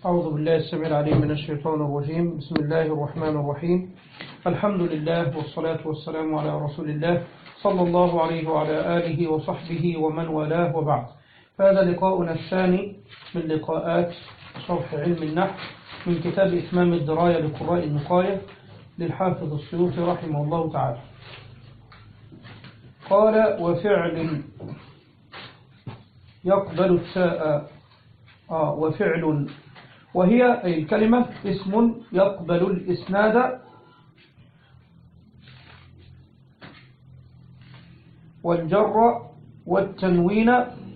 أعوذ بالله السميع العليم من الشيطان الرجيم. بسم الله الرحمن الرحيم. الحمد لله والصلاة والسلام على رسول الله صلى الله عليه وعلى آله وصحبه ومن والاه، وبعد. فهذا لقاؤنا الثاني من لقاءات شرح علم النحو من كتاب إتمام الدراية لقراء النقاية للحافظ السيوطي رحمه الله تعالى. قال: وفعل يقبل التاء. وفعل، وهي أي الكلمة اسم يقبل الإسناد والجر والتنوين،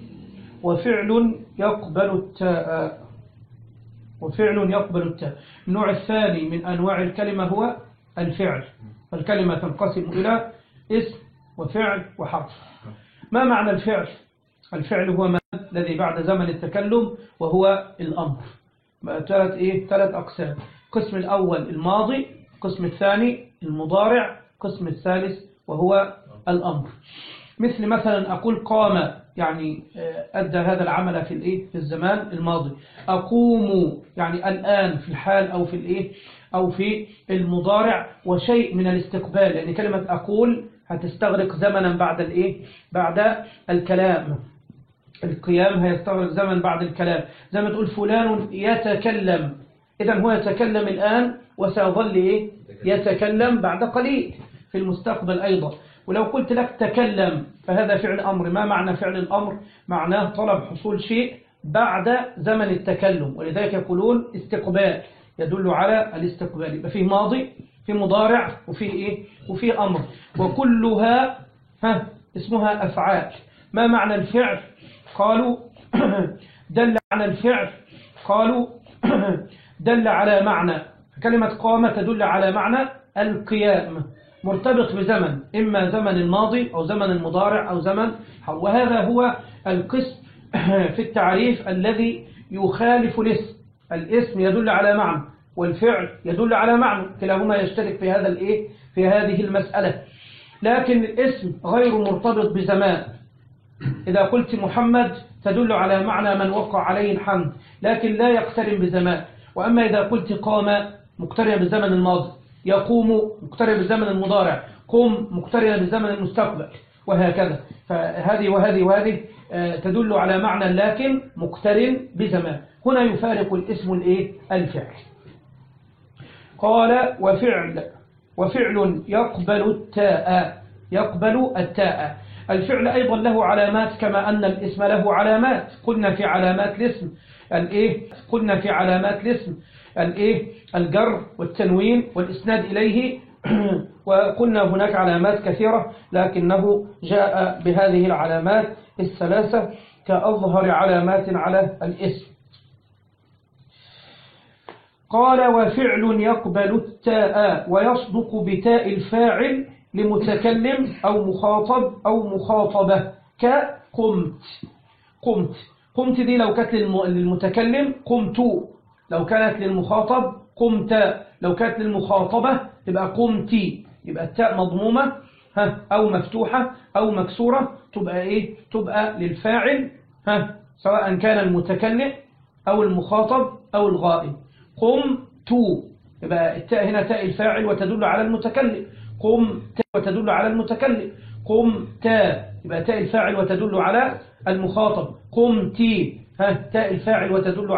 وفعل يقبل التاء. وفعل يقبل التاء. النوع الثاني من أنواع الكلمة هو الفعل. الكلمة تنقسم إلى اسم وفعل وحرف. ما معنى الفعل؟ الفعل هو ما الذي بعد زمن التكلم، وهو الأمر. ثلاث أقسام: القسم الأول الماضي، القسم الثاني المضارع، القسم الثالث وهو الأمر. مثلا أقول قام، يعني أدى هذا العمل في الزمان الماضي. أقوم يعني الآن، في الحال أو في المضارع. وشيء من الاستقبال، لأن كلمة أقول هتستغرق زمنا بعد الكلام. القيام هيستغرق زمن بعد الكلام، زي ما تقول فلان يتكلم، إذن هو يتكلم الآن وسيظل يتكلم بعد قليل في المستقبل أيضا. ولو قلت لك تكلم فهذا فعل أمر. ما معنى فعل الأمر؟ معناه طلب حصول شيء بعد زمن التكلم، ولذلك يقولون استقبال، يدل على الاستقبال. يبقى فيه ماضي، في مضارع، وفيه أمر، وكلها اسمها أفعال. ما معنى الفعل؟ قالوا دل على الفعل، قالوا دل على معنى. كلمة قام تدل على معنى القيام، مرتبط بزمن، إما زمن الماضي أو زمن المضارع أو زمن. وهذا هو القسم في التعريف الذي يخالف الاسم. الاسم يدل على معنى، والفعل يدل على معنى، كلاهما يشترك في هذه المسألة. لكن الاسم غير مرتبط بزمان. إذا قلت محمد تدل على معنى من وقع عليه الحمد، لكن لا يقترن بزمان. وأما إذا قلت قام مقترن بالزمن الماضي، يقوم مقترن بالزمن المضارع، قم مقترن بالزمن المستقبل، وهكذا. فهذه وهذه تدل على معنى لكن مقترن بزمان. هنا يفارق الاسم الفعل. قال: وفعل يقبل التاء. الفعل أيضا له علامات، كما أن الاسم له علامات. قلنا في علامات الاسم الجر والتنوين والإسناد إليه. وقلنا هناك علامات كثيرة، لكنه جاء بهذه العلامات الثلاثة كأظهر علامات على الاسم. قال: وفعل يقبل التاء ويصدق بتاء الفاعل لمتكلم أو مخاطب أو مخاطبة، كقمت. قمت دي لو كانت للمتكلم قمت، لو كانت للمخاطب قمت، لو كانت للمخاطبة تبقى قمتي. يبقى التاء مضمومة أو مفتوحة أو مكسورة، تبقى للفاعل، سواء كان المتكلم أو المخاطب أو الغائب. قمت، يبقى التاء هنا تاء الفاعل وتدل على المتكلم. قمت وتدل على المتكلم. قمت يبقى تاء الفاعل وتدل على المخاطب. قمتي تاء الفاعل وتدل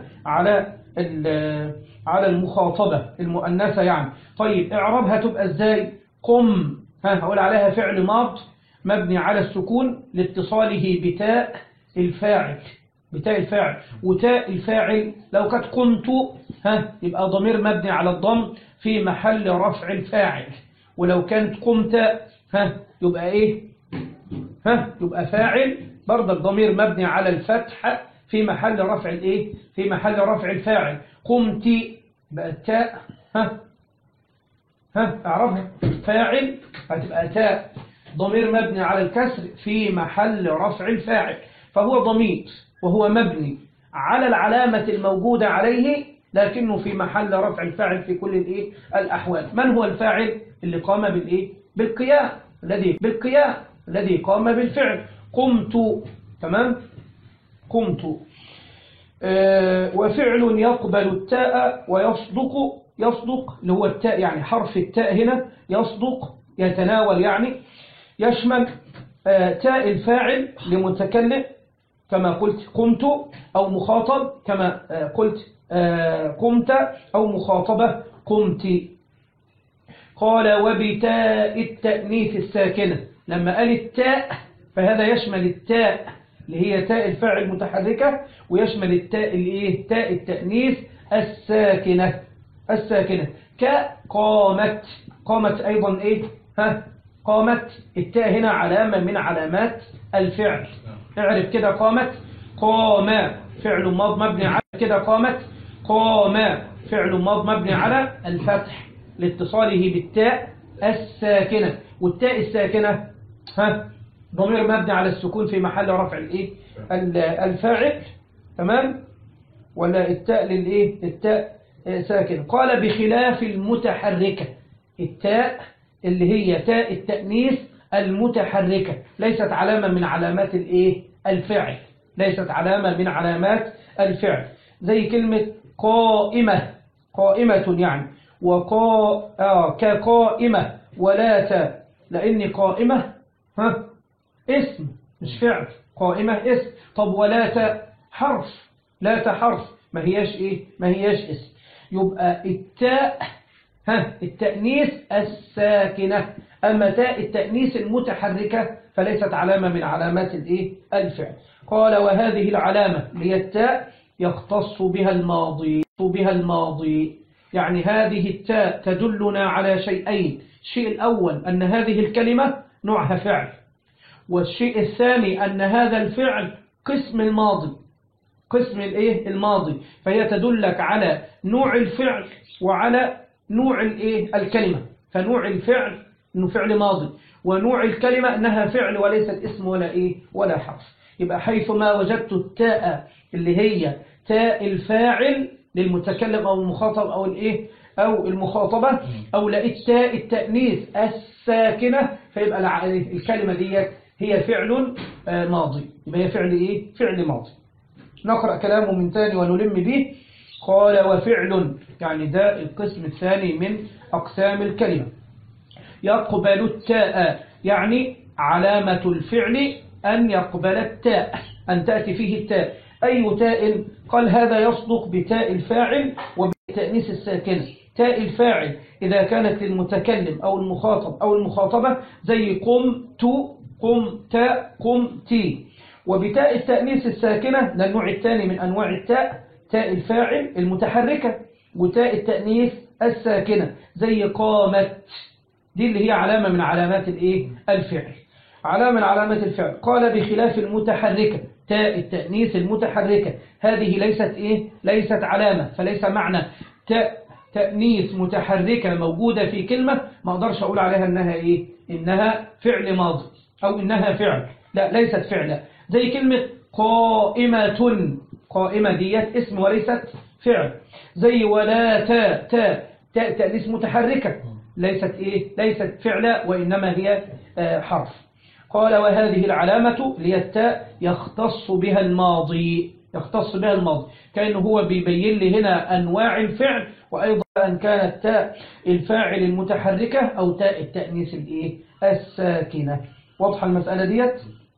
على المخاطبة المؤنثة يعني. طيب اعرابها تبقى ازاي؟ قم، هقول عليها فعل ماض مبني على السكون لاتصاله بتاء الفاعل. وتاء الفاعل لو كانت قمت يبقى ضمير مبني على الضم في محل رفع الفاعل. ولو كانت قمت يبقى يبقى فاعل برضه الضمير مبني على الفتح في محل رفع الفاعل. قمتي بقى التاء اعرفها فاعل، هتبقى تاء ضمير مبني على الكسر في محل رفع الفاعل. فهو ضمير وهو مبني على العلامة الموجودة عليه، لكنه في محل رفع الفاعل في كل الأحوال. من هو الفاعل؟ اللي قام بالقيام، الذي قام بالفعل. قمت. تمام. قمت. وفعل يقبل التاء يصدق اللي هو التاء، يعني حرف التاء هنا يصدق يتناول، يعني يشمل تاء الفاعل لمتكلم كما قلت قمت، أو مخاطب كما قلت قمت، أو مخاطبة قمت. قال وبتاء التأنيث الساكنة، لما قال التاء فهذا يشمل التاء اللي هي تاء الفاعل المتحركة، ويشمل التاء اللي ايه تاء التأنيث الساكنة كقامت. قامت أيضا ايه قامت، التاء هنا علامة من علامات الفعل. اعرف كده قامت، قام فعل ماض مبني على كده، قامت قام فعل ماض مبني على الفتح لاتصاله بالتاء الساكنة. والتاء الساكنة ضمير مبني على السكون في محل رفع الايه الفاعل، تمام؟ ولا التاء للايه التاء ساكن. قال بخلاف المتحركة، التاء اللي هي تاء التأنيث المتحركة ليست علامة من علامات الايه الفعل، ليست علامة من علامات الفعل، زي كلمة قائمة، قائمة يعني كقائمة ولا تاء، لأن قائمة اسم مش فعل، قائمة اسم. طب ولا تاء حرف، لا تاء حرف ما هياش ايه ما هياش اسم. يبقى التاء التأنيث الساكنة، أما تاء التأنيث المتحركة فليست علامة من علامات الايه الفعل. قال وهذه العلامة هي التاء يختص بها الماضي، يعني هذه التاء تدلنا على شيئين. الشيء الأول أن هذه الكلمة نوعها فعل، والشيء الثاني أن هذا الفعل قسم الماضي، قسم الايه الماضي، فهي تدلك على نوع الفعل وعلى نوع الايه الكلمة. فنوع الفعل انه فعل ماضي، ونوع الكلمة انها فعل وليست اسم ولا ايه ولا حرف. يبقى حيثما وجدت التاء اللي هي تاء الفاعل للمتكلم او المخاطب او الايه او المخاطبة، او لقيت تاء التأنيث الساكنة، فيبقى الكلمة دي هي فعل ماضي، يبقى هي فعل ايه فعل ماضي. نقرأ كلامه من ثاني ونلم به. قال وفعل، يعني ده القسم الثاني من أقسام الكلمة. يقبل التاء، يعني علامة الفعل أن يقبل التاء، أن تأتي فيه التاء. أي تاء؟ قال هذا يصدق بتاء الفاعل وبالتأنيث الساكنة. تاء الفاعل إذا كانت للمتكلم أو المخاطب أو المخاطبة، زي قمت، قمت، قمتي. وبتاء التأنيث الساكنة ده النوع الثاني من أنواع التاء، تاء الفاعل المتحركة، وتاء التأنيث الساكنة زي قامت، دي اللي هي علامة من علامات الايه الفعل، علامة من علامات الفعل. قال بخلاف المتحركة، تاء التأنيث المتحركة هذه ليست ليست علامة، فليس معنى تاء تأنيث متحركة موجودة في كلمة ما اقدرش اقول عليها انها انها فعل ماضي او انها فعل، لا ليست فعلا. زي كلمة قائمة، قائمة ديت اسم وليست فعل. زي ولا تاء تأنيث متحركة ليست ليست فعلا وإنما هي حرف. قال وهذه العلامة اللي هي التاء يختص بها الماضي، يختص بها الماضي، كأنه هو بيبين لي هنا أنواع الفعل، وأيضا أن كانت تاء الفاعل المتحركة أو تاء التأنيث الساكنة. واضحة المسألة ديت؟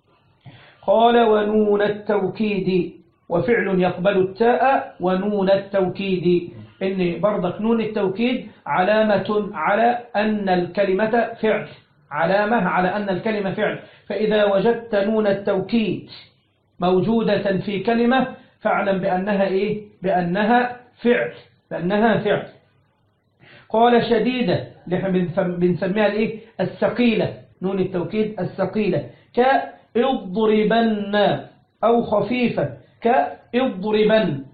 قال ونون التوكيد، وفعل يقبل التاء ونون التوكيد، إن برضك نون التوكيد علامة على أن الكلمة فعل، علامة على أن الكلمة فعل. فإذا وجدت نون التوكيد موجودة في كلمة فاعلم بأنها بأنها فعل، بأنها فعل. قال شديدة بنسميها الثقيلة، نون التوكيد الثقيلة، كاضربن، أو خفيفة كاضربن،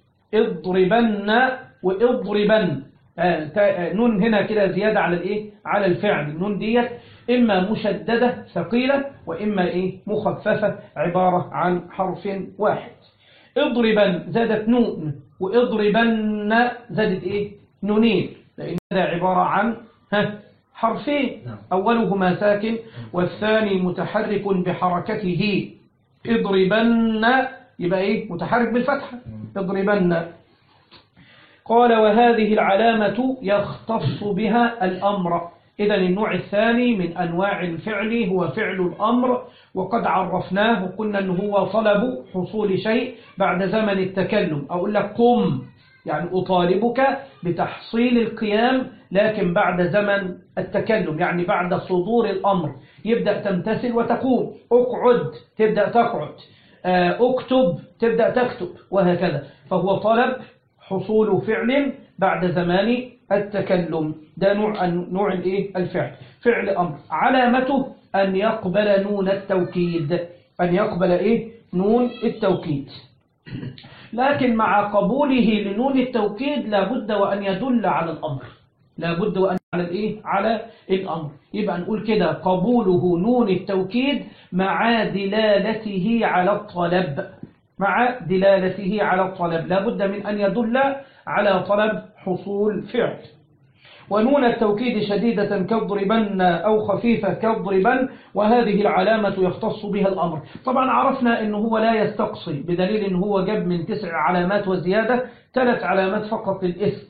اضربن واضربن. نون هنا كده زيادة على على الفعل. النون ديت إما مشددة ثقيلة وإما مخففة، عبارة عن حرف واحد. اضربن زادت نون، واضربن زادت نونين، لأن هذا عبارة عن حرفين، أولهما ساكن والثاني متحرك بحركته. اضربن يبقى إيه متحرك بالفتحة اضربن. قال وهذه العلامة يختص بها الأمر. إذن النوع الثاني من أنواع الفعل هو فعل الأمر، وقد عرفناه وقلنا أنه هو طلب حصول شيء بعد زمن التكلم. أقول لك قم، يعني أطالبك بتحصيل القيام لكن بعد زمن التكلم، يعني بعد صدور الأمر يبدأ تمتثل وتقوم. أقعد تبدأ تقعد، اكتب تبدأ تكتب، وهكذا. فهو طلب حصول فعل بعد زمان التكلم. ده نوع الفعل، فعل أمر. علامته أن يقبل نون التوكيد، أن يقبل نون التوكيد. لكن مع قبوله لنون التوكيد لابد وأن يدل على الأمر، لابد وأن على الأمر. يبقى نقول كده قبوله نون التوكيد مع دلالته على الطلب، مع دلالته على الطلب لابد من أن يدل على طلب حصول فعل. ونون التوكيد شديدة كاضربن أو خفيفة كاضربن، وهذه العلامة يختص بها الأمر. طبعا عرفنا أنه هو لا يستقصي، بدليل أنه هو جاب من 9 علامات وزيادة 3 علامات فقط للاسم،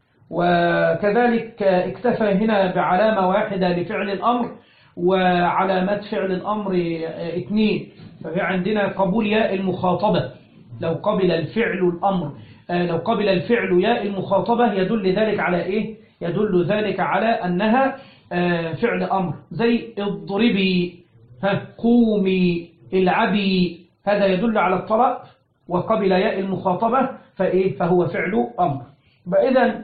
وكذلك اكتفى هنا بعلامة واحدة لفعل الأمر، وعلامات فعل الأمر 2. ففي عندنا قبول ياء المخاطبة، لو قبل الفعل الأمر، لو قبل الفعل ياء المخاطبة يدل ذلك على يدل ذلك على أنها فعل أمر، زي اضربي، قومي، العبي، هذا يدل على الطلب وقبل ياء المخاطبة فهو فعل أمر. إذن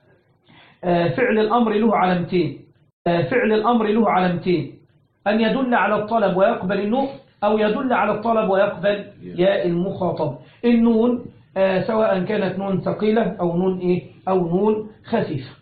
فعل الأمر له علامتين، فعل الأمر له علامتين، أن يدل على الطلب ويقبل النون، أو يدل على الطلب ويقبل ياء المخاطبة. النون سواء كانت نون ثقيلة أو نون أو نون خفيفة.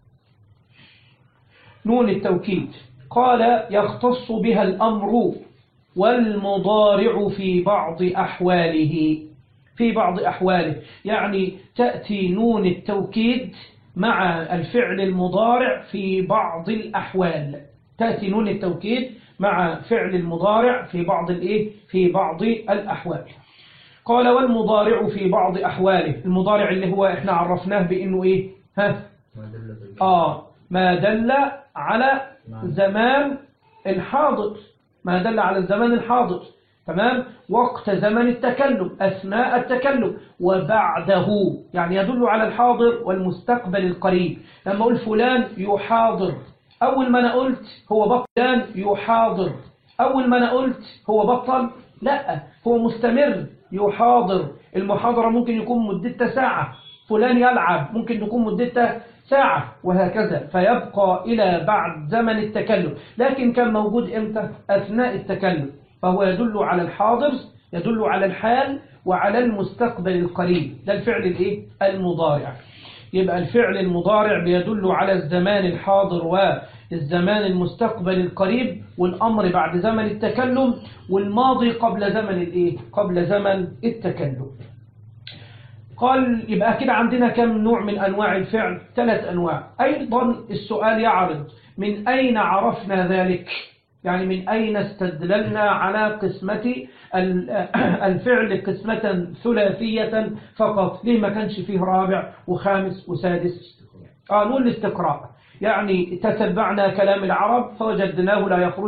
نون التوكيد قال يختص بها الأمر والمضارع في بعض أحواله، في بعض أحواله، يعني تأتي نون التوكيد مع الفعل المضارع في بعض الأحوال، تأتي نون التوكيد مع فعل المضارع في بعض في بعض الأحوال. قال والمضارع في بعض أحواله، المضارع اللي هو احنا عرفناه بأنه ما دل على زمان الحاضر، ما دل على الزمان الحاضر، تمام، وقت زمن التكلم، أثناء التكلم، وبعده، يعني يدل على الحاضر والمستقبل القريب. لما أقول فلان يحاضر، أول ما أنا قلت هو بطل يحاضر، أول ما أنا قلت هو بطل، لا، هو مستمر يحاضر. المحاضرة ممكن يكون مدتها ساعة، فلان يلعب ممكن تكون مدتها ساعة، وهكذا، فيبقى إلى بعد زمن التكلم، لكن كان موجود إمتى؟ أثناء التكلم، فهو يدل على الحاضر، يدل على الحال وعلى المستقبل القريب. ده الفعل المضارع. يبقى الفعل المضارع بيدل على الزمان الحاضر والزمان المستقبل القريب، والأمر بعد زمن التكلم، والماضي قبل زمن قبل زمن التكلم. قال يبقى كده عندنا كم نوع من أنواع الفعل؟ 3 أنواع. أيضا السؤال يعرض من أين عرفنا ذلك؟ يعني من أين استدللنا على قسمة الفعل قسمة ثلاثية فقط؟ ليه ما كانش فيه رابع وخامس وسادس؟ نقول الاستقراء، يعني تتبعنا كلام العرب فوجدناه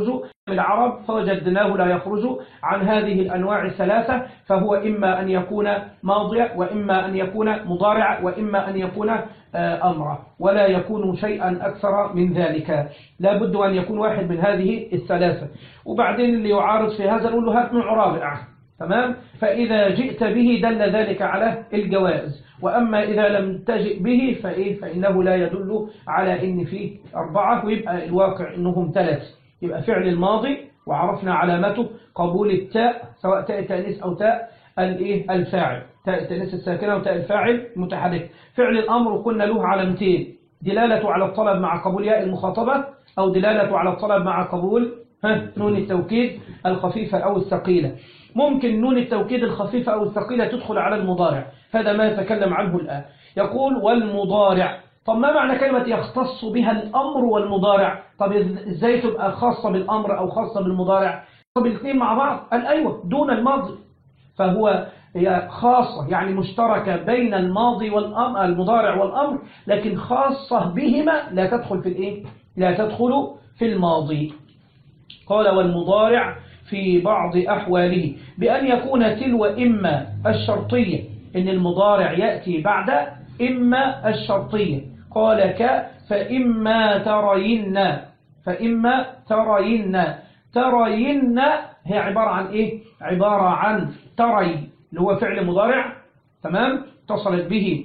لا يخرج عن هذه الأنواع ال3، فهو إما أن يكون ماضيا، وإما أن يكون مضارع، وإما أن يكون أمرا، ولا يكون شيئا أكثر من ذلك. لا بد أن يكون واحد من هذه ال3. وبعدين اللي يعارض في هذا نقول له هات نوع رابع، تمام؟ فإذا جئت به دل ذلك على الجواز، وأما إذا لم تجئ به فإنه لا يدل على إن فيه 4، ويبقى الواقع إنهم 3. يبقى فعل الماضي وعرفنا علامته قبول التاء، سواء تاء التأنيث أو تاء الفاعل، تاء التأنيث الساكنة وتاء الفاعل متحرك. فعل الأمر قلنا له علامتين، دلالة على الطلب مع قبول ياء المخاطبة، أو دلالة على الطلب مع قبول نون التوكيد الخفيفة أو الثقيلة. ممكن نون التوكيد الخفيفة أو الثقيلة تدخل على المضارع، هذا ما يتكلم عنه الآن. يقول والمضارع. طب ما معنى كلمة يختص بها الأمر والمضارع؟ طب إزاي تبقى خاصة بالأمر أو خاصة بالمضارع؟ طب الاثنين مع بعض؟ قال أيوة، دون الماضي، فهو هي خاصة يعني مشتركة بين الماضي والأمر المضارع والأمر، لكن خاصة بهما لا تدخل في الإيه؟ لا تدخل في الماضي. قال والمضارع في بعض أحواله بأن يكون تلو إما الشرطية، إن المضارع يأتي بعد إما الشرطية. قال فإما ترين، فإما ترين، ترين هي عبارة عن إيه؟ عبارة عن تري اللي هو فعل مضارع، تمام، اتصلت به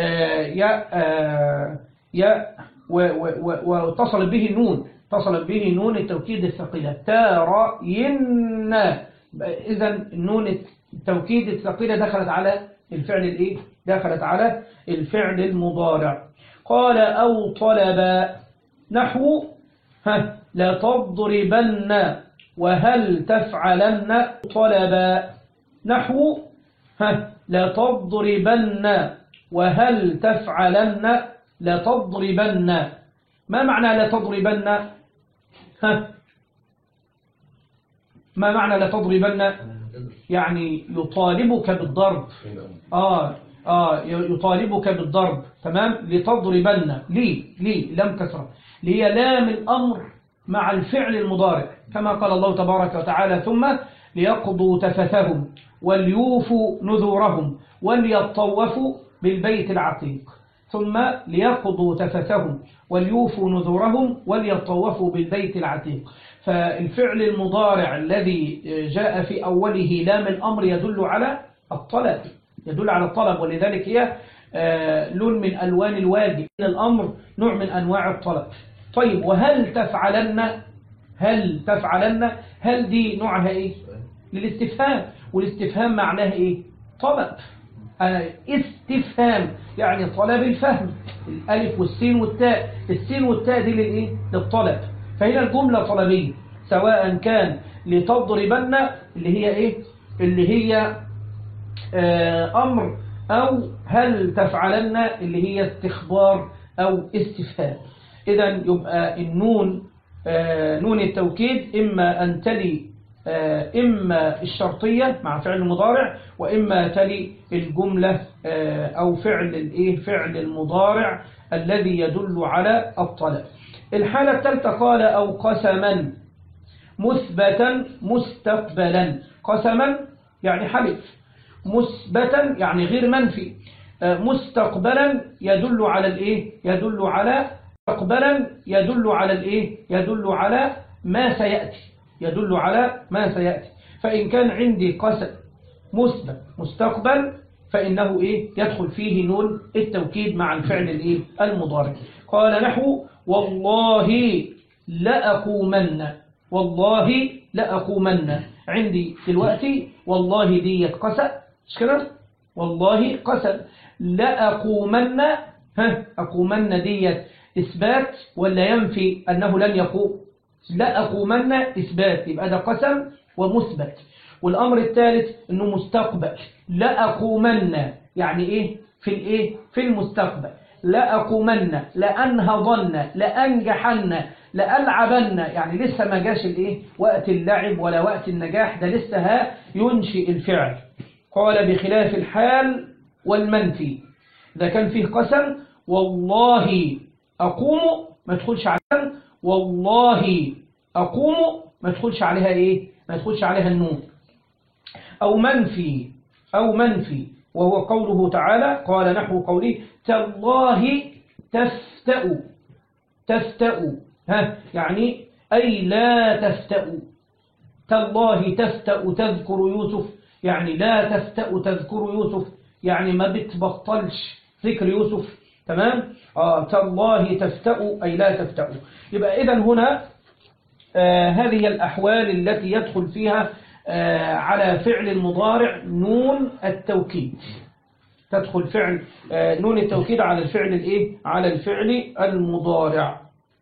يا واتصلت به نون، اتصلت به نون التوكيد الثقيلة ترين. إذا نون التوكيد الثقيلة دخلت على الفعل الإيه؟ دخلت على الفعل المضارع. قال أو طلب نحو لا تضربن وهل تفعلن طلب، نحو لا تضربن وهل تفعلن، لا تضربن. ما معنى لا تضربن؟ ما معنى لا تضربن؟ يعني يطالبك بالضرب. يطالبك بالضرب، تمام. لتضربن لي لم كسرة، لهي لام الأمر مع الفعل المضارع، كما قال الله تبارك وتعالى ثم ليقضوا تفثهم وليوفوا نذورهم وليطوفوا بالبيت العتيق، ثم ليقضوا تفثهم وليوفوا نذورهم وليطوفوا بالبيت العتيق. فالفعل المضارع الذي جاء في أوله لام الأمر يدل على الطلب، يدل على الطلب، ولذلك هي لون من ألوان الواجب. الأمر نوع من أنواع الطلب. طيب وهل تفعلن؟ هل تفعلن، هل دي نوعها إيه؟ للاستفهام، والاستفهام معناه إيه؟ طلب. استفهام يعني طلب الفهم، الألف والسين والتاء، السين والتاء دي للإيه؟ للطلب. فهنا الجملة طلبية، سواء كان لتضربن اللي هي إيه؟ اللي هي أمر، أو هل تفعلن اللي هي استخبار أو استفهام. إذا يبقى النون نون التوكيد إما أن تلي إما الشرطية مع فعل المضارع، وإما تلي الجملة أو فعل الإيه؟ فعل المضارع الذي يدل على الطلب. الحالة الثالثة قال أو قسما مثبتا مستقبلا. قسما يعني حلف، مثبتا يعني غير منفي، مستقبلا يدل على الإيه؟ يدل على مستقبلا، يدل على الإيه؟ يدل على ما سيأتي، يدل على ما سيأتي. فإن كان عندي قسم مثبت مستقبل فإنه إيه؟ يدخل فيه نون التوكيد مع الفعل الإيه؟ المضارع. قال نحو والله لأقومن، والله لأقومن. عندي دلوقتي والله دي قسم، مش كده؟ والله قسم. لأقومن، أقومن دي إثبات ولا ينفي أنه لن يقوم؟ لأقومن إثبات، يبقى ده قسم ومثبت. والأمر الثالث أنه مستقبل، لأقومن يعني إيه؟ في الإيه؟ في المستقبل. لأقومن، لأنهضن، لأنجحن، لألعبن، يعني لسه ما جاش الإيه؟ وقت اللعب ولا وقت النجاح، ده لسه ينشئ الفعل. قال بخلاف الحال والمنفي، إذا كان فيه قسم والله أقوم ما تدخلش عليها، والله أقوم ما تدخلش عليها إيه؟ ما تدخلش عليها النون. أو منفي، أو منفي وهو قوله تعالى قال نحو قوله تالله تفتأ، تفتأ يعني أي لا تفتأ. تالله تفتأ تذكر يوسف، يعني لا تفتأ تذكر يوسف، يعني ما بتبطلش ذكر يوسف، تمام. تالله تفتأ أي لا تفتأ. يبقى إذن هنا هذه الأحوال التي يدخل فيها على فعل المضارع نون التوكيد، تدخل فعل نون التوكيد على الفعل الإيه؟ على الفعل المضارع.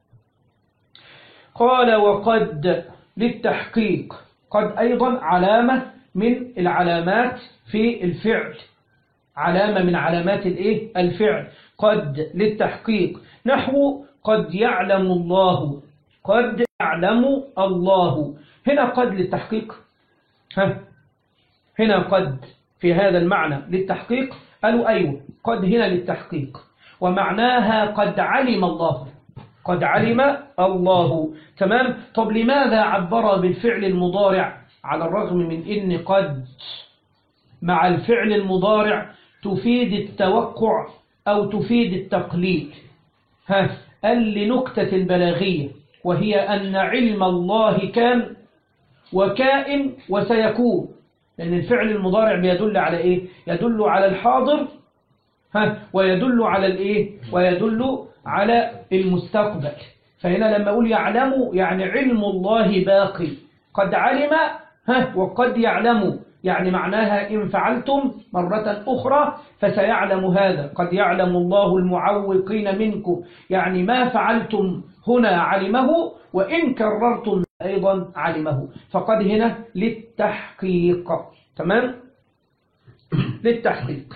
قال وقد للتحقيق، قد أيضا علامة من العلامات في الفعل، علامة من علامات الإيه؟ الفعل. قد للتحقيق نحو قد يعلم الله، قد يعلم الله. هنا قد للتحقيق، هنا قد في هذا المعنى للتحقيق؟ قالوا أيوه، قد هنا للتحقيق، ومعناها قد علم الله، قد علم الله. تمام. طب لماذا عبر بالفعل المضارع على الرغم من إن قد مع الفعل المضارع تفيد التوقع أو تفيد التقليد؟ قال لنكتة البلاغية، وهي أن علم الله كان وكائن وسيكون، لأن الفعل المضارع بيدل على إيه؟ يدل على الحاضر ويدل على الإيه؟ ويدل على المستقبل. فهنا لما أقول يعلم يعني علم الله باقي، قد علم وقد يعلم، يعني معناها إن فعلتم مرة أخرى فسيعلم هذا. قد يعلم الله المعوقين منكم، يعني ما فعلتم هنا علمه، وإن كررتم أيضا علمه. فقد هنا للتحقيق. تمام. للتحقيق.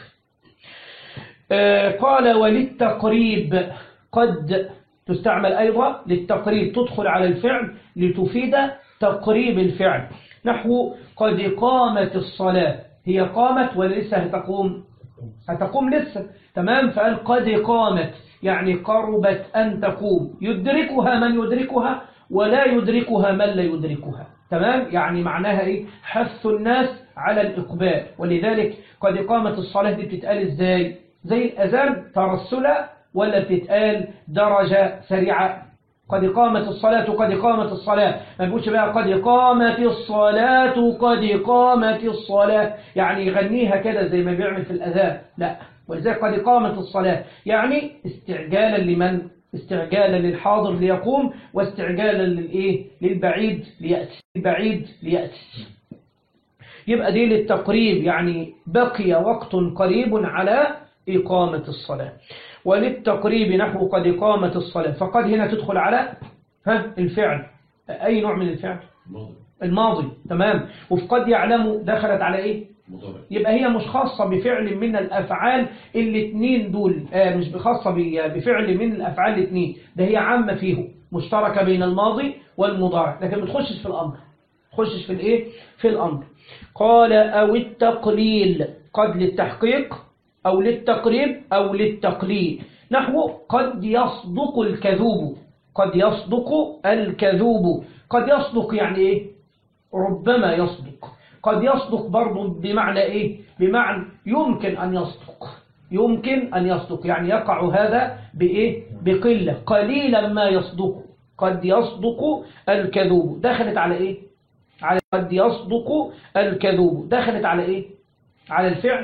قال وللتقريب، قد تستعمل أيضا للتقريب، تدخل على الفعل لتفيد تقريب الفعل. نحو قد قامت الصلاة، هي قامت ولا لسه هتقوم؟ هتقوم لسه. تمام. فقال قد قامت يعني قربت أن تقوم، يدركها من يدركها ولا يدركها من لا يدركها. تمام. يعني معناها إيه؟ حث الناس على الإقبال. ولذلك قد قامت الصلاة دي بتتقال إزاي؟ زي الأذان ترسلا ولا بتتقال درجة سريعة؟ قد قامت الصلاة، قد قامت الصلاة. ما نقولش بقى قد قامت الصلاة، قد قامت الصلاة، يعني يغنيها كده زي ما بيعمل في الأذان، لا. ولذلك قد قامت الصلاة يعني استعجالا لمن؟ استعجالا للحاضر ليقوم، واستعجالا للإيه؟ للبعيد ليأتي، البعيد ليأتي. يبقى دي للتقريب، يعني بقي وقت قريب على إقامة الصلاة. وللتقريب نحو قد قامت الصلاة، فقد هنا تدخل على الفعل. أي نوع من الفعل؟ الماضي. تمام. وفي قد يعلم دخلت على إيه؟ يبقى هي مش خاصة بفعل من الأفعال الاثنين دول، مش خاصة بفعل من الأفعال الاثنين، ده هي عامة فيهم، مشتركة بين الماضي والمضارع، لكن ما تخشش في الأمر، تخشش في الإيه؟ في الأمر. قال أو التقليل، قد للتحقيق أو للتقريب أو للتقليل. نحو قد يصدق الكذوب، قد يصدق الكذوب. قد يصدق يعني إيه؟ ربما يصدق. قد يصدق برضو بمعنى إيه؟ بمعنى يمكن أن يصدق، يمكن أن يصدق، يعني يقع هذا بإيه؟ بقلة، قليلا ما يصدق. قد يصدق الكذوب دخلت على إيه؟ على قد يصدق الكذوب دخلت على إيه؟ على الفعل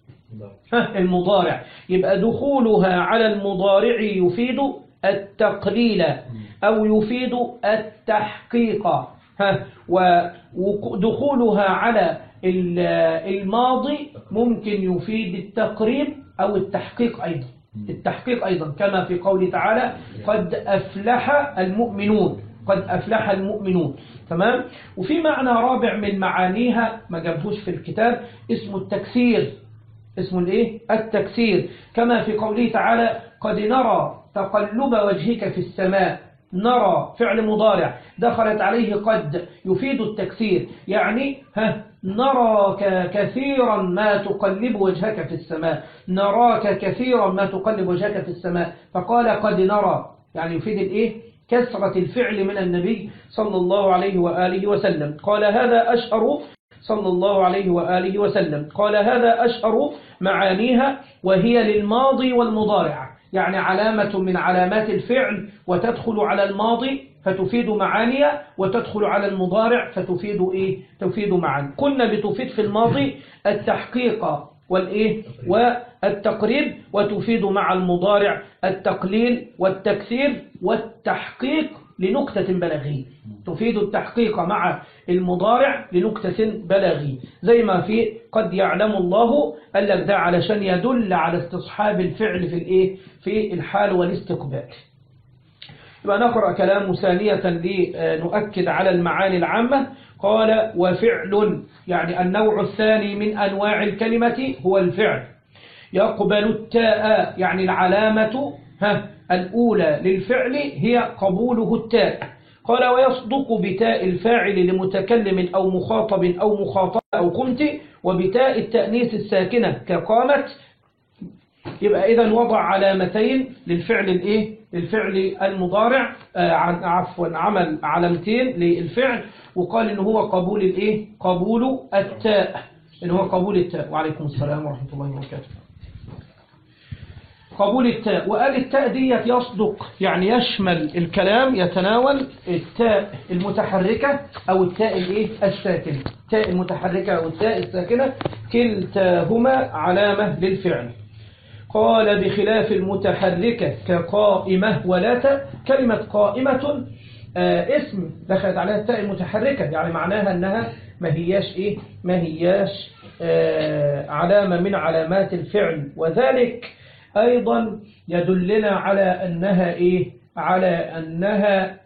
المضارع. يبقى دخولها على المضارع يفيد التقليل أو يفيد التحقيق، ودخولها على الماضي ممكن يفيد التقريب أو التحقيق أيضا، التحقيق أيضا، كما في قوله تعالى قد أفلح المؤمنون، قد أفلح المؤمنون. تمام. وفي معنى رابع من معانيها ما جابهوش في الكتاب، اسمه التكسير، اسمه الايه؟ التكسير، كما في قوله تعالى قد نرى تقلب وجهك في السماء. نرى فعل مضارع دخلت عليه قد يفيد التكسير، يعني نراك كثيرا ما تقلب وجهك في السماء، نراك كثيرا ما تقلب وجهك في السماء، فقال قد نرى يعني يفيد الايه؟ كثرة الفعل من النبي صلى الله عليه وآله وسلم. قال هذا أشهر صلى الله عليه وآله وسلم، قال هذا أشهر معانيها، وهي للماضي والمضارع، يعني علامة من علامات الفعل، وتدخل على الماضي فتفيد معانية، وتدخل على المضارع فتفيد إيه؟ تفيد معاني. كنا بتفيد في الماضي التحقيق والإيه؟ والتقريب، وتفيد مع المضارع التقليل والتكثير والتحقيق لنكتة بلاغية، تفيد التحقيق مع المضارع لنكتة بلاغية، زي ما في قد يعلم الله، قال لك ده علشان يدل على استصحاب الفعل في الايه؟ في الحال والاستقبال. يبقى نقرأ كلامه ثانية لنؤكد على المعاني العامة. قال وفعل، يعني النوع الثاني من أنواع الكلمة هو الفعل، يقبل التاء، يعني العلامة الأولى للفعل هي قبوله التاء. قال ويصدق بتاء الفاعل لمتكلم أو مخاطب أو مخاطب أو قمت، وبتاء التأنيث الساكنة كقامت، يبقى إذن وضع علامتين للفعل الإيه؟ للفعل المضارع، عمل علامتين للفعل، وقال إن هو قبول الإيه؟ قبول التاء، إن هو قبول التاء. وعليكم السلام ورحمة الله وبركاته. قبول التاء، وقال التاء ديت يصدق يعني يشمل الكلام، يتناول التاء المتحركة أو التاء الإيه؟ الساكنة. التاء المتحركة أو التاء الساكنة كلتاهما علامة للفعل. قال بخلاف المتحركة كقائمة ولاة. كلمة قائمة اسم دخلت عليها التاء المتحركة، يعني معناها أنها ما هياش إيه؟ ما هياش علامة من علامات الفعل، وذلك أيضا يدلنا على أنها إيه؟ على أنها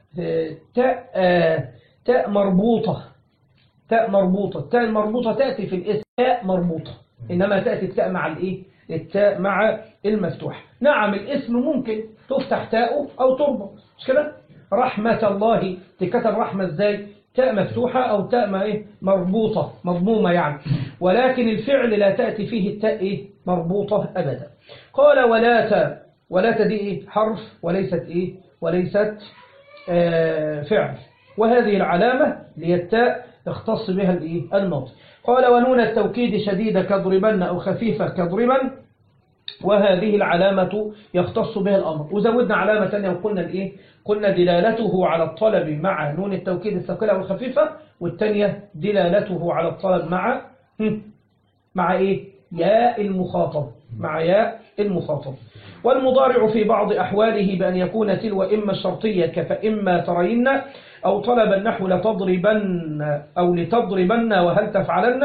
تاء مربوطة. تاء مربوطة. التاء المربوطة تأتي في الاسم تاء مربوطة، إنما تأتي التاء مع الإيه؟ التاء مع المفتوح. نعم الاسم ممكن تفتح تاءه أو تربط، مش كده؟ رحمة الله تكتب رحمة إزاي؟ تاء مفتوحة أو تاء ما إيه؟ مربوطة مضمومة يعني، ولكن الفعل لا تأتي فيه التاء إيه؟ مربوطة أبدا. قال ولاة. ولاة دي إيه؟ حرف وليست إيه؟ وليست فعل، وهذه العلامة للتاء اختص بها الإيه؟ الماضي. قال ونون التوكيد شديدة كضربن أو خفيفة كضربا، وهذه العلامة يختص بها الأمر. وزودنا علامة ثانية وقلنا الإيه؟ قلنا دلالته على الطلب مع نون التوكيد الثقيلة والخفيفة، والثانية دلالته على الطلب مع إيه؟ ياء المخاطب، مع ياء المخاطب. والمضارع في بعض أحواله بأن يكون تلو إما الشرطية كفإما ترين، أو طلب النحو لتضربن أو لتضربن وهل تفعلن،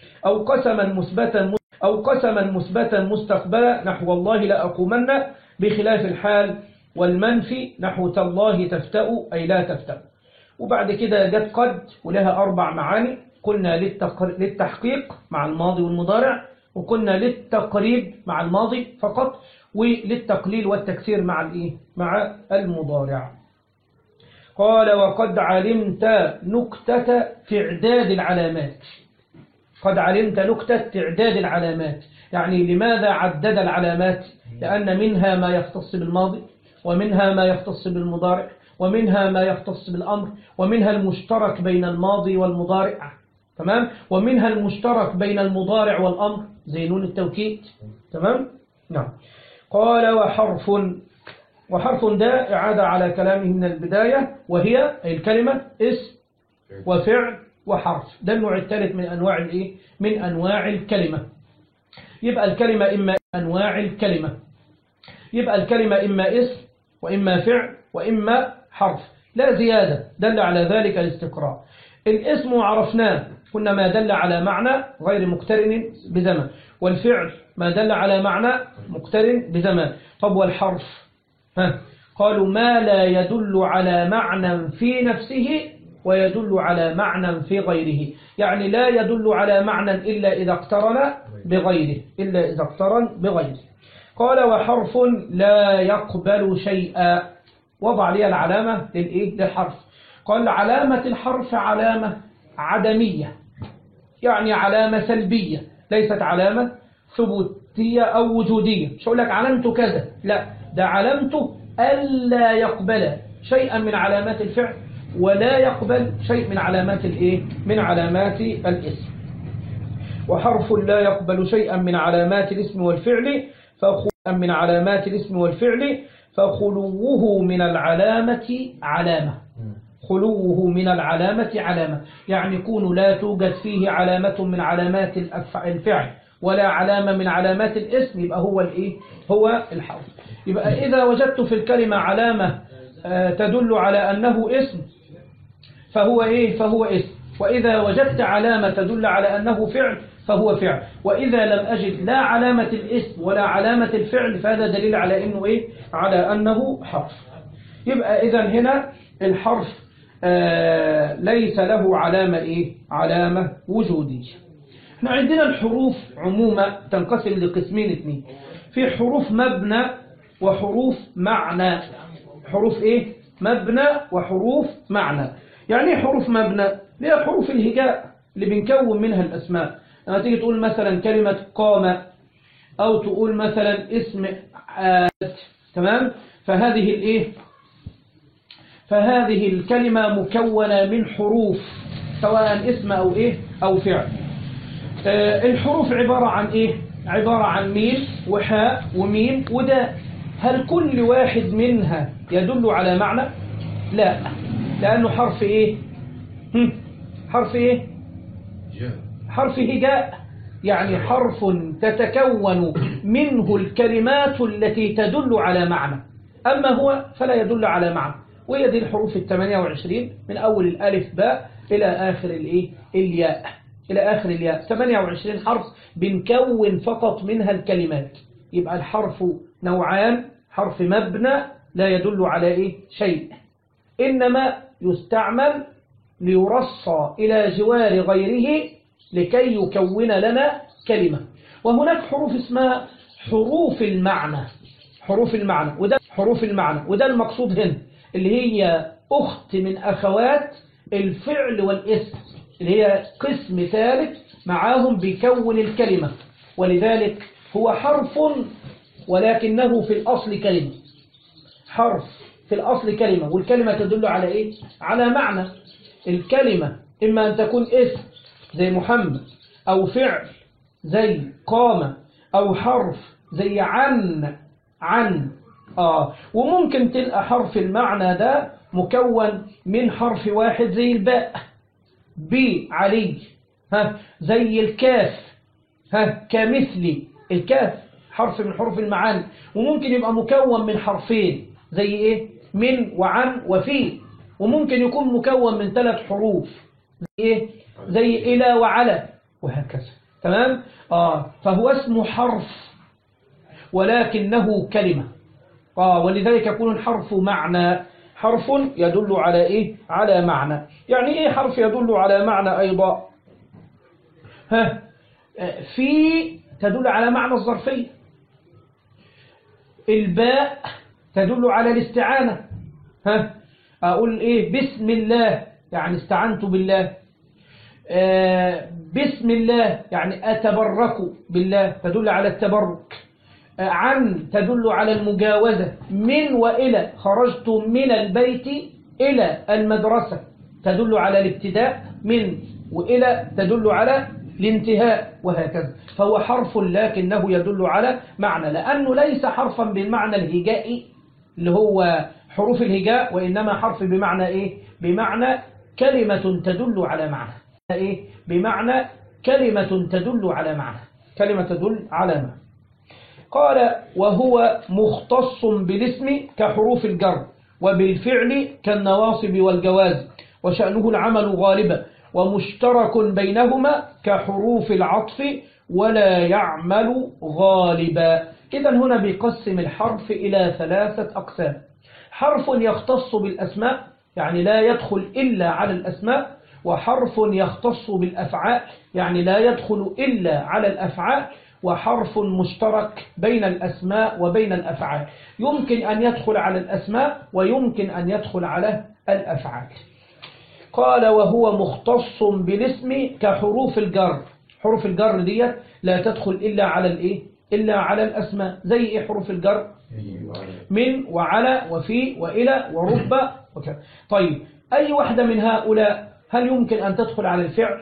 أو قسما مثبتا مستقبلا نحو والله لأقومن، بخلاف الحال والمنفي نحو تالله تفتأ أي لا تفتأ. وبعد كده جت قد ولها 4 معاني، قلنا للتحقيق مع الماضي والمضارع، وقلنا للتقريب مع الماضي فقط، وللتقليل والتكسير مع الإيه؟ مع المضارع. قال وقد علمت نكتة في إعداد العلامات. قد علمت نكتة تعداد العلامات، يعني لماذا عدد العلامات؟ لأن منها ما يختص بالماضي، ومنها ما يختص بالمضارع، ومنها ما يختص بالأمر، ومنها المشترك بين الماضي والمضارع، تمام؟ ومنها المشترك بين المضارع والأمر زي نون التوكيد، تمام؟ نعم. قال وحرف ده إعادة على كلامه من البداية، وهي الكلمة اسم وفعل وحرف. ده النوع الثالث من أنواع الإيه؟ من أنواع الكلمة. يبقى الكلمة إما أنواع الكلمة، يبقى الكلمة إما اسم وإما فعل وإما حرف، لا زيادة، دل على ذلك الاستقراء. الاسم عرفناه، كنا ما دل على معنى غير مقترن بزمن، والفعل ما دل على معنى مقترن بزمان. طب والحرف؟ قالوا ما لا يدل على معنى في نفسه ويدل على معنى في غيره، يعني لا يدل على معنى إلا إذا اقترن بغيره، قال وحرف لا يقبل شيئا. وضع لي العلامة للحرف. قال علامة الحرف علامة عدمية، يعني علامة سلبية، ليست علامة ثبوتية أو وجودية. مش هقول لك علامته كذا، لا، ده علامته ألا يقبل شيئا من علامات الفعل ولا يقبل شيء من علامات الإيه؟ من علامات الاسم. وحرف لا يقبل شيئا من علامات الاسم والفعل فخلوه من العلامة علامة. خلوه من العلامة علامة، يعني يكون لا توجد فيه علامة من علامات الفعل ولا علامة من علامات الاسم، يبقى هو الإيه؟ هو الحرف. يبقى إذا وجدت في الكلمة علامة تدل على أنه اسم فهو إيه؟ فهو اسم. وإذا وجدت علامة تدل على أنه فعل فهو فعل. وإذا لم أجد لا علامة الاسم ولا علامة الفعل فهذا دليل على أنه إيه؟ على أنه حرف. يبقى إذا هنا الحرف ليس له علامة إيه؟ علامة وجودية. احنا عندنا الحروف عموما تنقسم لقسمين اثنين، في حروف مبنى وحروف معنى. حروف إيه؟ مبنى وحروف معنى. يعني حروف مبنى هي حروف الهجاء اللي بنكون منها الأسماء، لما تيجي تقول مثلا كلمة قام، أو تقول مثلا اسم تمام، فهذه الإيه؟ فهذه الكلمة مكونة من حروف، سواء اسم أو إيه أو فعل. الحروف عبارة عن إيه؟ عبارة عن ميم وحاء وميم وداء. هل كل واحد منها يدل على معنى؟ لا، لأنه حرف إيه؟ حرف إيه؟ حرف هجاء، يعني حرف تتكون منه الكلمات التي تدل على معنى، أما هو فلا يدل على معنى. وهي دي الحروف 28 من أول الألف باء إلى آخر الإيه؟ الياء، إلى آخر الياء. 28 حرف بنكون فقط منها الكلمات. يبقى الحرف نوعان: حرف مبنى لا يدل على إيه؟ شيء، إنما يستعمل ليرصى إلى جوار غيره لكي يكون لنا كلمة. وهناك حروف اسمها حروف المعنى، حروف المعنى، وده حروف المعنى، وده المقصود هنا، اللي هي أخت من أخوات الفعل والاسم، اللي هي قسم ثالث معاهم بيكون الكلمة. ولذلك هو حرف ولكنه في الأصل كلمة، حرف في الأصل كلمة، والكلمة تدل على إيه؟ على معنى. الكلمة إما أن تكون اسم زي محمد، أو فعل زي قام، أو حرف زي عن. وممكن تلقى حرف المعنى ده مكون من حرف واحد زي الباء، علي، زي الكاف، كمثلي. الكاف حرف من حروف المعاني، وممكن يبقى مكون من حرفين زي إيه؟ من وعن وفي. وممكن يكون مكون من 3 حروف زي إيه؟ زي إلى وعلى، وهكذا. تمام؟ فهو اسمه حرف ولكنه كلمة. ولذلك يكون الحرف معنى، حرف يدل على إيه؟ على معنى. يعني إيه حرف يدل على معنى أيضا؟ في تدل على معنى الظرفية. الباء تدل على الاستعانة. أقول إيه؟ بسم الله يعني استعنت بالله. بسم الله يعني أتبرك بالله، تدل على التبرك. عن تدل على المجاوزة. من وإلى خرجت من البيت إلى المدرسة تدل على الابتداء. من وإلى تدل على الانتهاء، وهكذا. فهو حرف لكنه يدل على معنى، لأنه ليس حرفا بالمعنى الهجائي اللي هو حروف الهجاء، وإنما حرف بمعنى إيه؟ بمعنى كلمة تدل على معنى. إيه؟ بمعنى كلمة تدل على معنى، كلمة تدل على معنى. قال: وهو مختص بالاسم كحروف الجر، وبالفعل كالنواصب والجواز، وشأنه العمل غالبا، ومشترك بينهما كحروف العطف ولا يعمل غالبا. إذا هنا بيقسم الحرف إلى 3 أقسام: حرف يختص بالأسماء يعني لا يدخل إلا على الأسماء، وحرف يختص بالأفعال يعني لا يدخل إلا على الأفعال، وحرف مشترك بين الأسماء وبين الأفعال، يمكن أن يدخل على الأسماء ويمكن أن يدخل على الأفعال. قال: وهو مختص بالاسم كحروف الجر. حروف الجر دي لا تدخل إلا على الإيه؟ إلا على الأسماء. زي إيه حروف الجر؟ من وعلى وفي وإلى ورب وكذا. طيب، أي واحدة من هؤلاء هل يمكن أن تدخل على الفعل؟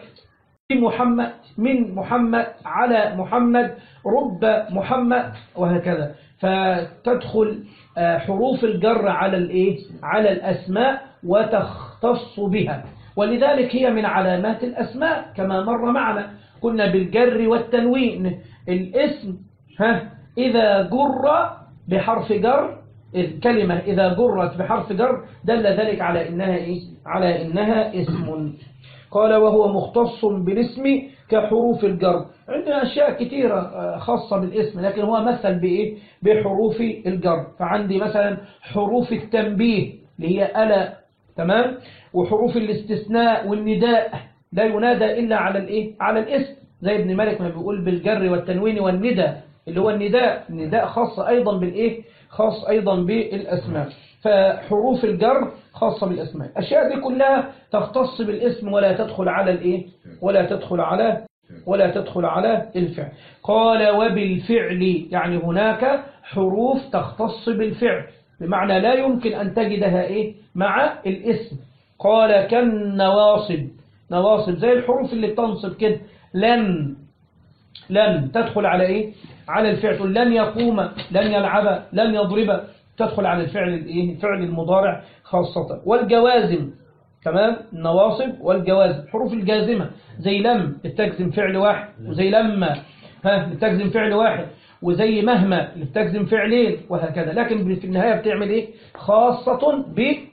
محمد، من محمد، على محمد، رب محمد، وهكذا. فتدخل حروف الجر على الإيه؟ على الأسماء وتختص بها، ولذلك هي من علامات الأسماء كما مر معنا. قلنا بالجر والتنوين. الاسم إذا جر بحرف جر، الكلمة إذا جرت بحرف جر دل ذلك على إنها إيه؟ على إنها اسم. قال: وهو مختص بالاسم كحروف الجر. عندنا أشياء كثيرة خاصة بالاسم، لكن هو مثل بإيه؟ بحروف الجر. فعندي مثلا حروف التنبيه اللي هي ألا، تمام، وحروف الاستثناء والنداء لا ينادى إلا على الإيه؟ على الاسم، زي ابن مالك ما بيقول بالجر والتنوين والنداء اللي هو النداء خاص أيضا بالإيه؟ خاص أيضا بالأسماء. فحروف الجر خاصة بالأسماء. الأشياء دي كلها تختص بالاسم ولا تدخل على الإيه؟ ولا تدخل على ولا تدخل على الفعل. قال وبالفعل، يعني هناك حروف تختص بالفعل، بمعنى لا يمكن أن تجدها مع الاسم. قال كالنواصب، نواصب زي الحروف اللي بتنصب كده. لن تدخل على على الفعل. لن يقوم، لن يلعب، لن يضرب، تدخل على الفعل الفعل المضارع خاصة. والجوازم تمام، النواصب والجوازم، حروف الجازمة زي لم بتجزم فعل واحد، وزي لما بتجزم فعل واحد، وزي مهما بتجزم فعلين، وهكذا. لكن في النهاية بتعمل خاصة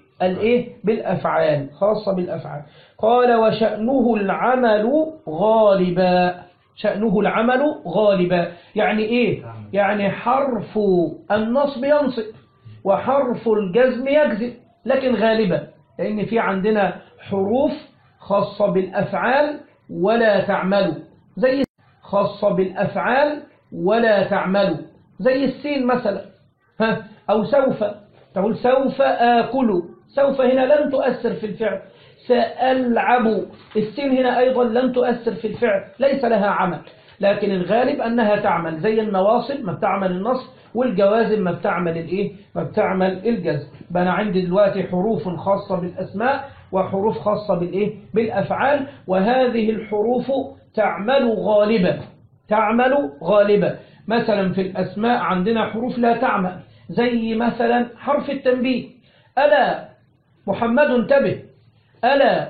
بالأفعال، خاصة بالأفعال. قال وشأنه العمل غالبا، شأنه العمل غالبا يعني يعني حرف النصب ينصب وحرف الجزم يجزم، لكن غالبا، لأن في عندنا حروف خاصة بالأفعال ولا تعمل، زي خاصة بالأفعال ولا تعمل، زي السين مثلا. أو سوف، تقول سوف آكل، سوف هنا لن تؤثر في الفعل. سألعب، السين هنا أيضا لن تؤثر في الفعل، ليس لها عمل، لكن الغالب أنها تعمل، زي النواصب ما بتعمل النصب، والجوازم ما بتعمل ما بتعمل الجزم. أنا عندي دلوقتي حروف خاصة بالأسماء وحروف خاصة بالأفعال، وهذه الحروف تعمل غالبا، تعمل غالبا. مثلا في الأسماء عندنا حروف لا تعمل، زي مثلا حرف التنبيه. ألا محمد انتبه، ألا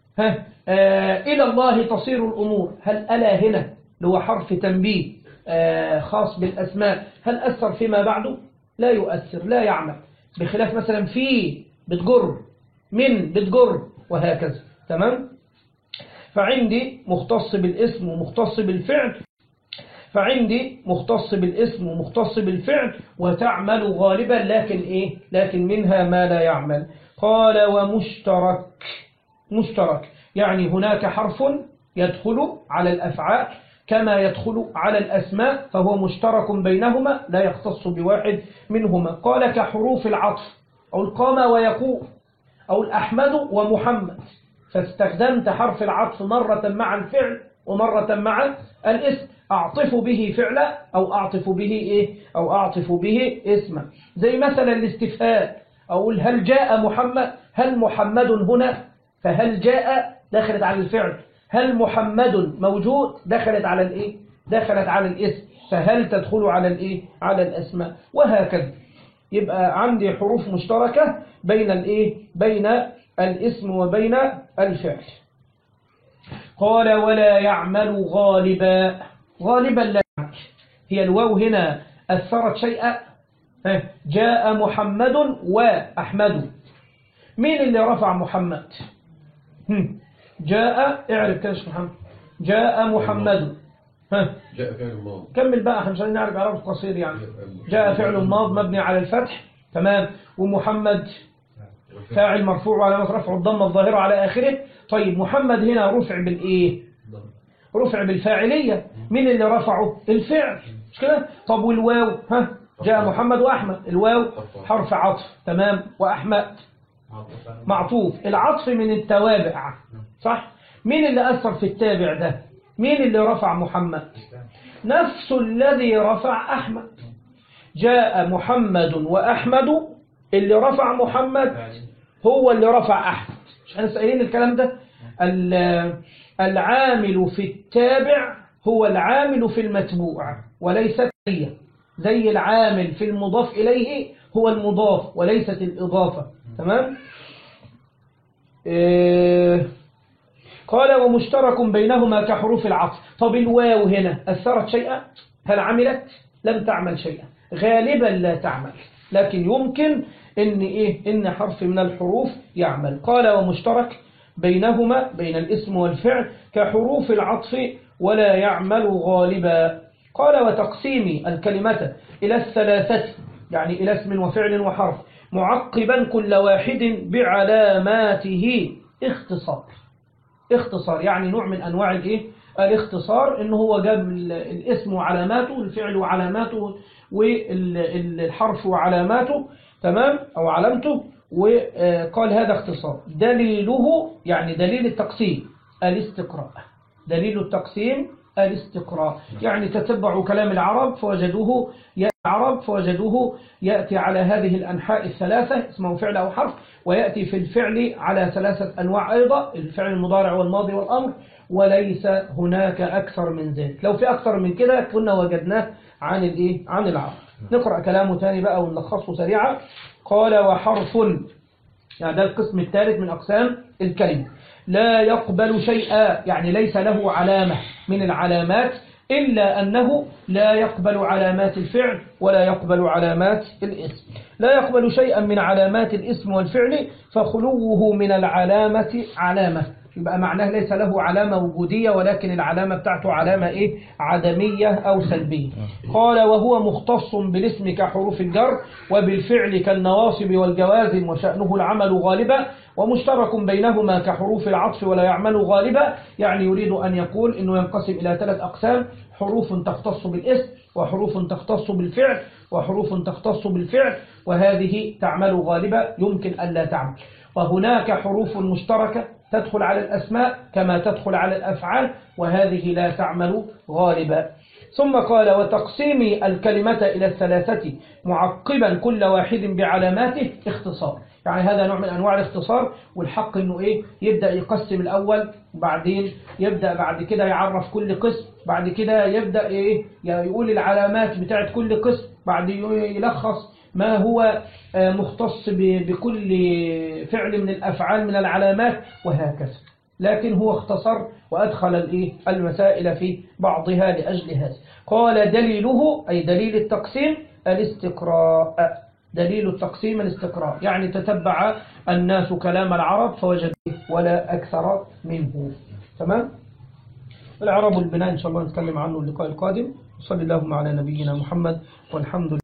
إلى الله تصير الأمور. هل ألا هنا هو حرف تنبيه خاص بالأسماء، هل أثر فيما بعده؟ لا يؤثر، لا يعمل، بخلاف مثلا في بتجر، من بتجر، وهكذا. تمام. فعندي مختص بالاسم ومختص بالفعل، فعندي مختص بالاسم ومختص بالفعل وتعمل غالبا، لكن لكن منها ما لا يعمل. قال ومشترك، مشترك يعني هناك حرف يدخل على الأفعال كما يدخل على الأسماء، فهو مشترك بينهما لا يختص بواحد منهما. قال كحروف العطف، أو القام ويقوم، أو الأحمد ومحمد، فاستخدمت حرف العطف مرة مع الفعل ومرة مع الاسم، أعطف به فعلا أو أعطف به أو أعطف به اسما. زي مثلا الاستفهام، أقول هل جاء محمد، هل محمد هنا، فهل جاء دخلت على الفعل، هل محمد موجود دخلت على دخلت على الاسم، فهل تدخل على على الأسماء، وهكذا. يبقى عندي حروف مشتركة بين بين الاسم وبين الفعل. قال ولا يعمل غالبا، غالبا لا يعمل، هي الواو هنا أثرت شيئا. جاء محمد وأحمد، مين اللي رفع محمد؟ جاء، اعرف كيش محمد، جاء محمد. جاء فعل ماض، كمل بقى عشان نعرف عرض قصير. يعني جاء فعل ماض مبني على الفتح، تمام، ومحمد فاعل مرفوع وعلامة رفعه الضمة الظاهرة على آخره. طيب محمد هنا رفع رفع بالفاعلية، مين اللي رفعه؟ الفعل، مش كده؟ طب والواو جاء محمد وأحمد، الواو حرف عطف، تمام، وأحمد معطوف، العطف من التوابع، صح؟ مين اللي أثر في التابع ده؟ مين اللي رفع محمد؟ نفس الذي رفع أحمد. جاء محمد وأحمد، اللي رفع محمد هو اللي رفع أحمد. مش احنا سائلين الكلام ده؟ العامل في التابع هو العامل في المتبوع، وليست هي، زي العامل في المضاف إليه هو المضاف وليست الإضافة. تمام. قال ومشترك بينهما كحروف العطف. طب الواو هنا أثرت شيئا؟ هل عملت؟ لم تعمل شيئا، غالبا لا تعمل، لكن يمكن إن حرف من الحروف يعمل. قال ومشترك بينهما بين الاسم والفعل كحروف العطف ولا يعمل غالبا. قال وتقسيم الكلمة إلى الثلاثة، يعني إلى اسم وفعل وحرف، معقبا كل واحد بعلاماته اختصار. اختصار يعني نوع من أنواع الاختصار، إنه هو جاب الاسم وعلاماته، الفعل وعلاماته، والحرف وعلاماته، تمام، أو علامته، وقال هذا اختصار. دليله يعني دليل التقسيم الاستقراء، دليل التقسيم الاستقراء، يعني تتبعوا كلام العرب فوجدوه يأتي على هذه الأنحاء الثلاثة، اسمه فعل أو حرف، ويأتي في الفعل على 3 أنواع أيضا، الفعل المضارع والماضي والأمر، وليس هناك أكثر من ذلك. لو في أكثر من كده كنا وجدناه عن العرب. نقرأ كلامه تاني بقى ونلخصه سريعا. قال وحرف، يعني ده القسم الثالث من أقسام الكلمة، لا يقبل شيئا، يعني ليس له علامة من العلامات، إلا أنه لا يقبل علامات الفعل ولا يقبل علامات الاسم. لا يقبل شيئا من علامات الاسم والفعل، فخلوه من العلامة علامة، يبقى معناه ليس له علامة وجودية، ولكن العلامة بتاعته علامة عدمية أو سلبية. قال وهو مختص بالاسم كحروف الجر، وبالفعل كالنواصب والجوازم، وشأنه العمل غالبا، ومشترك بينهما كحروف العطف ولا يعمل غالبا. يعني يريد أن يقول أنه ينقسم إلى 3 أقسام: حروف تختص بالاسم، وحروف تختص بالفعل، وحروف تختص بالفعل وهذه تعمل غالبا، يمكن ألا تعمل. وهناك حروف مشتركة تدخل على الأسماء كما تدخل على الأفعال، وهذه لا تعمل غالبا. ثم قال وتقسيم الكلمة إلى 3 معقبا كل واحد بعلاماته اختصار، يعني هذا نوع من أنواع الاختصار، والحق أنه يبدأ يقسم الأول، وبعدين يبدأ بعد كده يعرف كل قسم، بعد كده يبدأ يقول العلامات بتاعت كل قسم، بعد يلخص ما هو مختص بكل فعل من الأفعال من العلامات، وهكذا. لكن هو اختصر وأدخل المسائل في بعضها لأجل هذا. قال دليله، أي دليل التقسيم، الاستقراء. دليل التقسيم الاستقراء، يعني تتبع الناس كلام العرب فوجدوه ولا أكثر منه. تمام؟ العرب والبناء إن شاء الله نتكلم عنه اللقاء القادم. صلى اللهم على نبينا محمد والحمد لله.